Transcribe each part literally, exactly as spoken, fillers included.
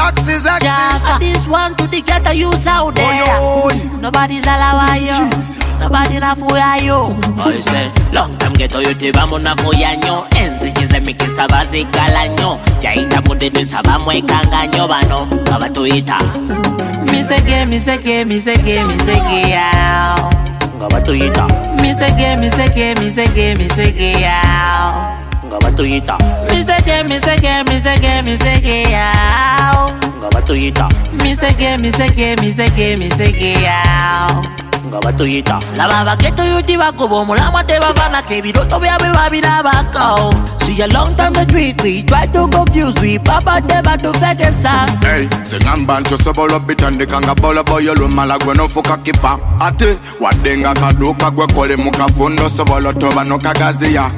Axis, axis. Jaffa, this one to the ghetto youths out there. Oy, oy. Nobody's allowed you. Nobody na fuya yo. I say, long time ghetto youth vamos na fuya nyo. Enzi kize mikisa bazi kala nyo. Yaita mudedu sabamu ikanganyo bano. Ngabatuita. Miseke, miseke, miseke, miseke yao. Ngabatuita. Miseke, miseke, miseke, miseke yao. Ngabatuita. Miseke, miseke, miseke, miseke yao. Ngabatuita. Miseke, miseke, miseke, miseke yao. Ngabatuita. Laba baketo yuti bakubo mulama te bavana ke biroto byabe babira bako. See a long time that we we try to confuse we papa te ba to fekesa. Hey, singamba nto sobolo bitande kanga bola boyo lumala gwe no fuka kipa. Ate wadenga kaduka gwe kole mukafundo sobolo toba no kagazia.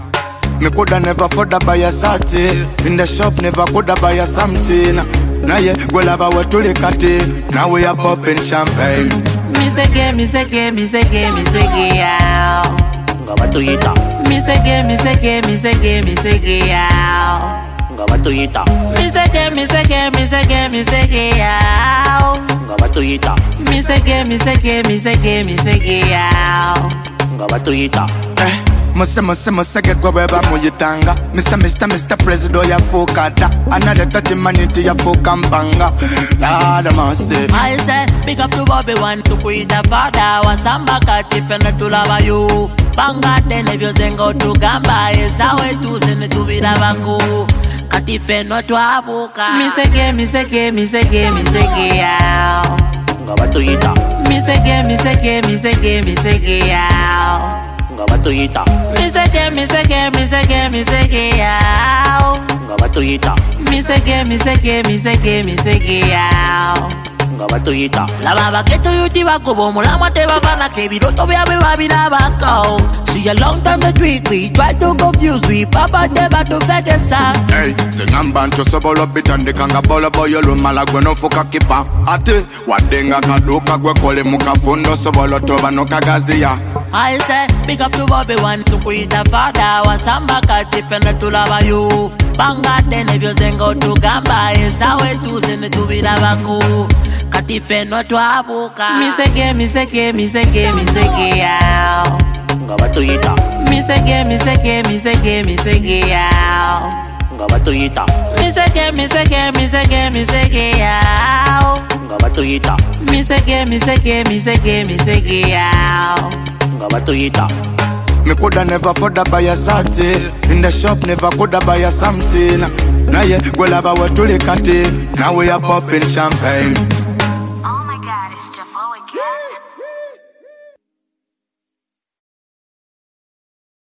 Me coulda never afford to buy a sati. In the shop never coulda buy a something. Now yeah, go lava we tulikati. Now we are popping champagne. Miseke, miseke, miseke, miseke yao. Ngabatuita. Miseke, miseke, miseke, miseke yao. Ngabatuita. Miseke, miseke, miseke, miseke yao. Ngabatuita. Miseke, miseke, miseke, miseke yao. Ngabatuita. Eh, muse muse muse get go weba muyitanga. Mister Mister Mister President ya fokada. Another touch humanity ya fokambanga. Lada mase. I say, big up to Bobby one to kuita father. Wasamba kachipenda tulava you. Banga tene vyo zengo tu gamba. Esawe tu sene tu vida baku. Katife no tu abuka. Miseke, miseke, miseke, miseke yao. Ngabatuita. Miseke, miseke, miseke, miseke yao. Ngabatuita. Miseke, miseke, miseke, miseke yao. Ngabatuita. Miseke, miseke, miseke, miseke yao. Ngabatuita. Laba baketo yuti bakubo mulama te bavana ke biroto byabe babira bako. See a long time that we we try to confuse we papa te ba to fekesa. Hey, singamba nto sobolo bitande kanga bola boyo lumala gwe no fuka kipa. Ate wadenga kaduka gwe kole mukafundo sobolo toba no kagazia. I say, big up to Bobby one to kuita father. Wasamba kachipenda tulava you. Banga tene vyo zengo tu gamba. Esawe tu sene tu vida baku. Katife no tu abuka. Miseke, miseke, miseke, miseke yao. Ngabatuita. Miseke, miseke, miseke, miseke yao. Ngabatuita. Miseke, miseke, miseke, miseke yao. Ngabatuita. Miseke, miseke, miseke, miseke yao. Ngabatuita. Me coulda never afford to buy a sati. In the shop never coulda buy a something. Now yeah, go lava we tulikati. Now we are popping champagne.